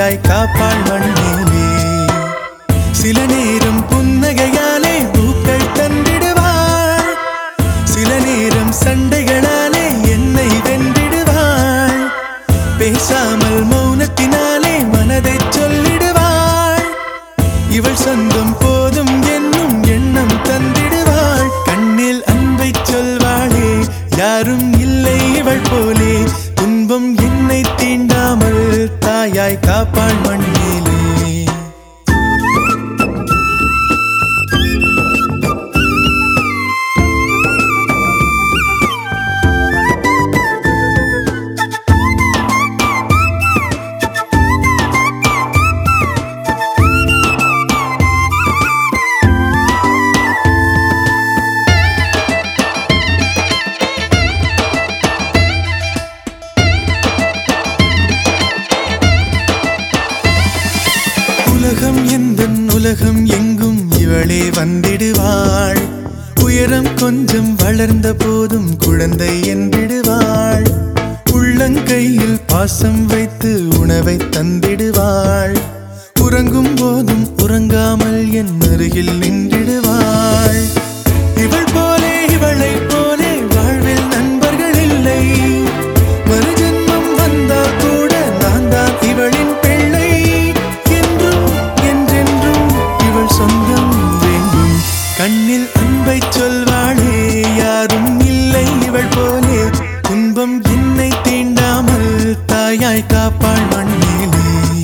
தாயாய் காப்பாள் மண்ணிலே. சில நேரம் புன்னகையாலே பூக்கள் தந்திடுவாள், சில நேரம் சண்டைகளாலே என்னை வென்றிடுவாள். பேசாமல் மௌனத்தினாலே மனதை சொல்லிடுவாள். இவள் சொந்தம் போதும் என்னும் எண்ணம் தந்திடுவாள். கண்ணில் அன்பை சொல்வாளே, யாரும் இல்லை இவள் போலே. துன்பம் என்னை தீண்டாமல் தாயாய் காப்பாள் மண்ணிலே. உலகம் எந்தன் உலகம் எங்கும் இவளே வந்திடுவாள். உயரம் கொஞ்சம் வளர்ந்த போதும் குழந்தை என்றிடுவாள். உள்ளங்கையில் பாசம் வைத்து உணவை தந்திடுவாள். உறங்கும் போதும் உறங்காமல் என் அருகில் நின்றிடுவாள். இவள் போலே இவளை போலே வாழ்வில் நண்பர்கள் இல்லை. மறுஜன்மம் வந்தால் கூட நான் தான் இவளின் பிள்ளை. சொந்தம் வேண்டும். கண்ணில் அன்பை சொல்வாளே, யாரும் இல்லை இவள் போலே. துன்பம் என்னை தீண்டாமல் தாயாய் காப்பாள் மண்ணிலே.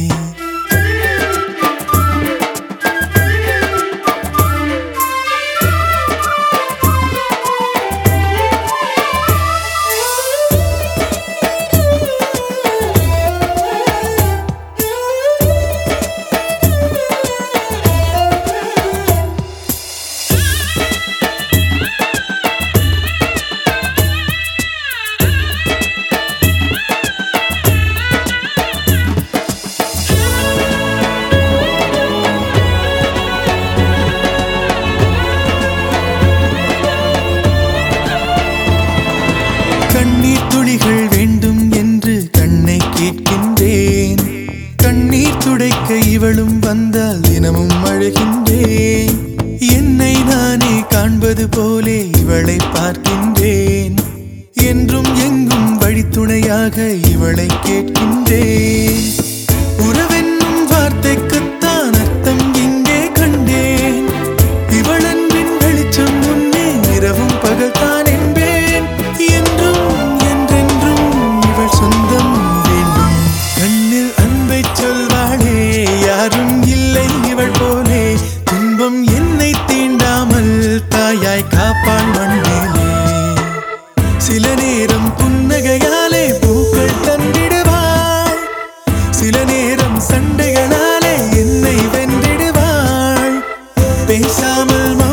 கண்ணீர் துளிகள் வேண்டும் என்று கண்ணை கேட்கின்றேன். கண்ணீர் துடைக்க இவளும் வந்தால் தினமும் அழுகின்றேன். என்னை நானே காண்பது போலே இவளை பார்க்கின்றேன். என்றும் எங்கும் வழித்துணையாக இவளை கேட்கின்றேன். உறவென்னும் வார்த்தைக்குத்தான் அர்த்தம் இங்கே கண்டேன். இவளன்பின் வெளிச்சம் முன்னே இரவும் பகல்தான் என்பேன். என்றும் என்றென்றும் இவள் சொந்தம் வேண்டும். கண்ணில் அன்பை சொல்வாளே, யாரும் இல்லை இவள் போலே. துன்பம் என்னை தீண்டாமல் தாயாய் காப்பாள் மண்ணிலே. சில நேரம் புன்னகையாலே பூக்கள் தந்திடுவாள், சில நேரம் சண்டைகளாலே என்னை வென்றிடுவாள். பேசாமல்